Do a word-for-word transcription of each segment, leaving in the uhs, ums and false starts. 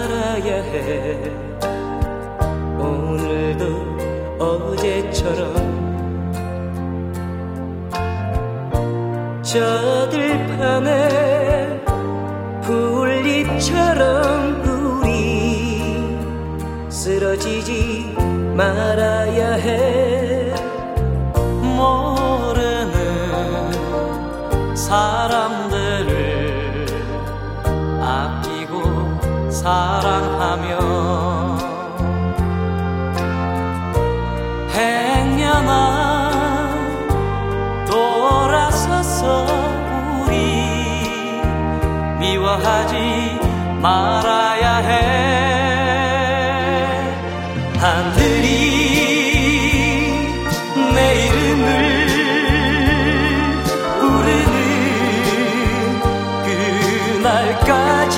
말아야 해. 오늘도 어제처럼 저 들판에 풀잎처럼 우리 쓰러지지 말아야 해. 모르는 사람들을 아끼고 사랑하며 행여나 돌아서서 우리 미워하지 말아야 해. 하늘이 내 이름을 부르는 그날까지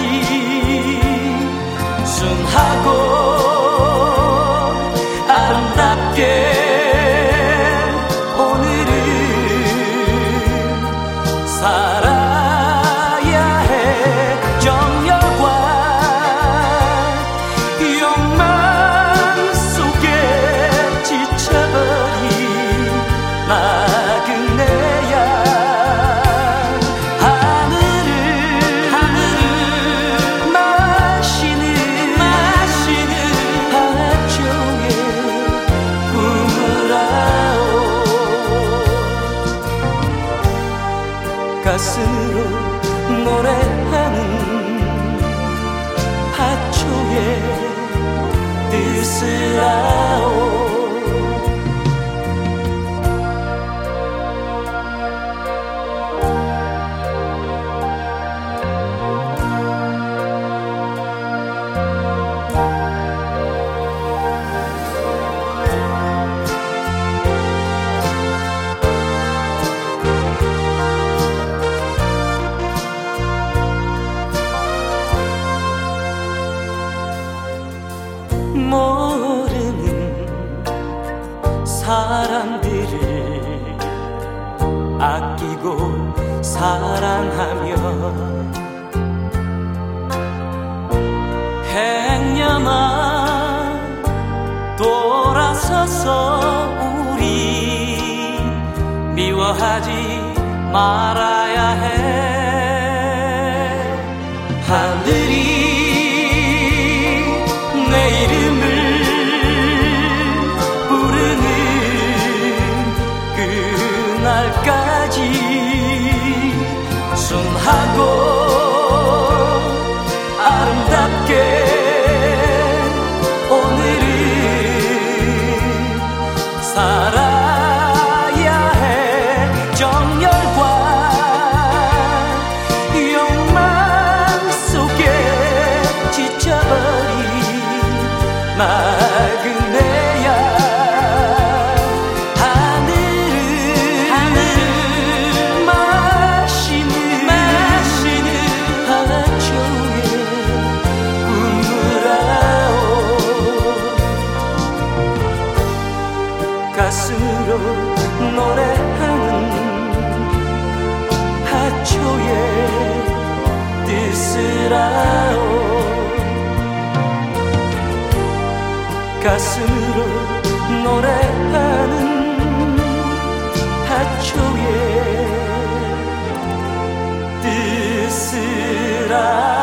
순하고 아름답게 오늘은 살아야 해. 정열과 욕망 속에 지쳐버린 나그네야. 하늘을 하늘을 마시는 마시는 하초에 꿈을아오. 가슴으로 노래하는 하초의 뜻을 아오. 모르는 사람들을 아끼고 사랑하며 행여나 돌아서서 우리 미워하지 말아야 해. 하늘이 내 이름을 부르는 그날까지 순하고 아름답게 오늘은 살아야 해. 정열과 욕망 속에 지쳐버린 나그네야. 하늘을 하늘을 마시는 마시는 하초에 꿈을아오. 가슴으로 노래하는 하초의 뜻을 아오. 가슴으로 노래하는 하초의 뜻을 아.